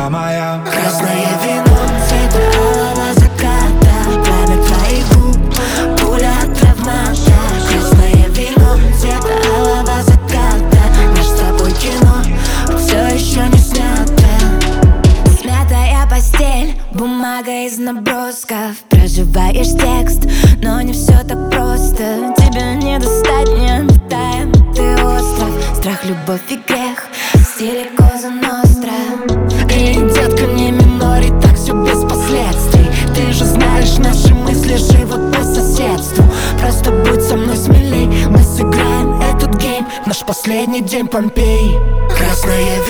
моя. Красное вино цвета алого заката, пламя твоих губ, пуля от травмата. Красное вино цвета алого заката, наш с тобой кино все еще не снято. Смятая постель, бумага из набросков. Проживаешь текст, но не все так просто. Тебя не достать, не обитаем ты остров. Страх, любовь и грех в стиле Коза Ностра. Эй, детка, не минори, так все без последствий. Ты же знаешь, наши мысли живут по соседству. Просто будь со мной смелей, мы сыграем этот гейм, наш последний день Помпей. Красное